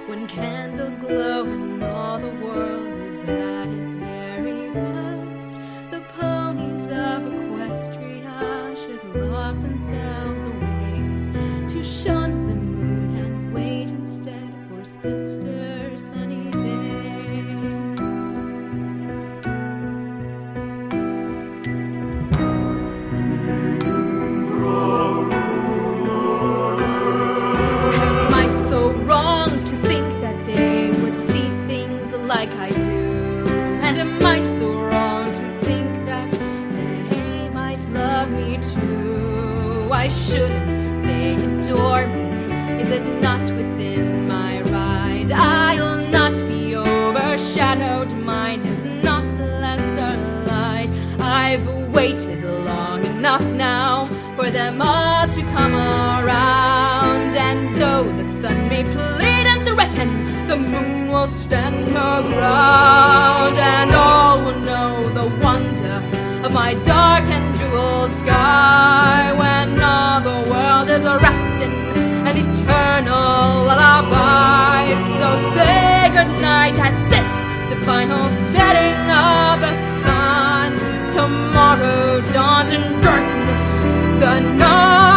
when candles glow and all the world is at its very best. The ponies of Equestria should lock themselves away to shun the moon and wait instead for Sister Sunny Day. Am I so wrong to think that they would see things like I do? And am I so wrong to think that they might love me too? Why shouldn't they adore me? Is it not within my right? I'll not be overshadowed. Mine is not the lesser light. I've waited long enough now for them all to come around. And though the sun may plead and threaten, the moon will stand her ground. And all will know the wonder of my dark and jeweled sky, when all the world is wrapped in an eternal lullaby. So say goodnight at this, the final setting of the sun. Tomorrow dawns in darkness, the night